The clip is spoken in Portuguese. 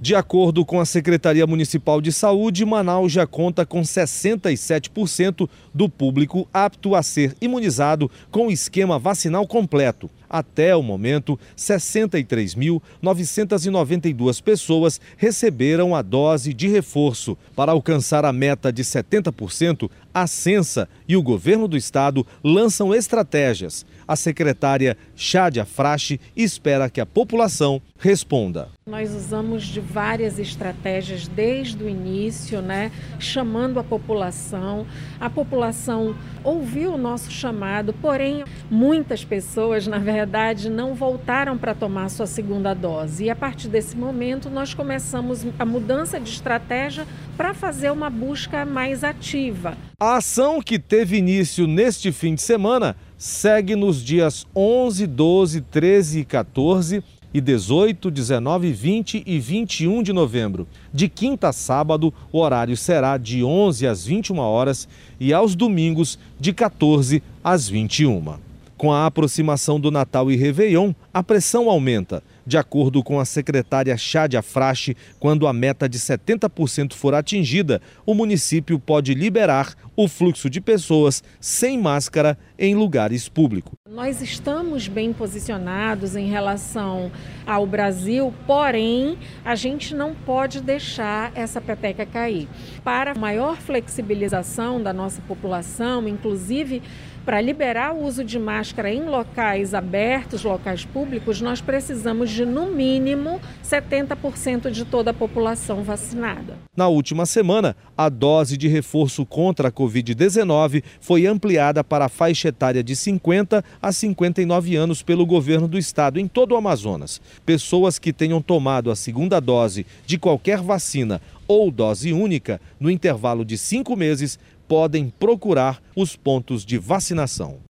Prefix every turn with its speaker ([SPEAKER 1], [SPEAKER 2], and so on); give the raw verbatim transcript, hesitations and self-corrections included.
[SPEAKER 1] De acordo com a Secretaria Municipal de Saúde, Manaus já conta com sessenta e sete por cento do público apto a ser imunizado com o esquema vacinal completo. Até o momento, sessenta e três mil novecentas e noventa e duas pessoas receberam a dose de reforço. Para alcançar a meta de setenta por cento, a Censa e o governo do estado lançam estratégias. A secretária Chádia Frache espera que a população responda.
[SPEAKER 2] Nós usamos de várias estratégias desde o início, né, chamando a população. A população ouviu o nosso chamado, porém muitas pessoas, na verdade, não voltaram para tomar sua segunda dose. E a partir desse momento nós começamos a mudança de estratégia para fazer uma busca mais ativa.
[SPEAKER 1] A ação, que teve início neste fim de semana, segue nos dias onze, doze, treze e quatorze e dezoito, dezenove, vinte e vinte e um de novembro. De quinta a sábado, o horário será de onze às vinte e uma horas e aos domingos de quatorze às vinte e uma. Com a aproximação do Natal e Réveillon, a pressão aumenta. De acordo com a secretária Chádia Frache, quando a meta de setenta por cento for atingida, o município pode liberar o fluxo de pessoas sem máscara em lugares públicos.
[SPEAKER 2] Nós estamos bem posicionados em relação ao Brasil, porém, a gente não pode deixar essa peteca cair. Para maior flexibilização da nossa população, inclusive para liberar o uso de máscara em locais abertos, locais públicos, nós precisamos de, no mínimo, setenta por cento de toda a população vacinada.
[SPEAKER 1] Na última semana, a dose de reforço contra a covid dezenove foi ampliada para a faixa etária de cinquenta a cinquenta e nove anos pelo governo do estado em todo o Amazonas. Pessoas que tenham tomado a segunda dose de qualquer vacina ou dose única no intervalo de cinco meses podem procurar os pontos de vacinação.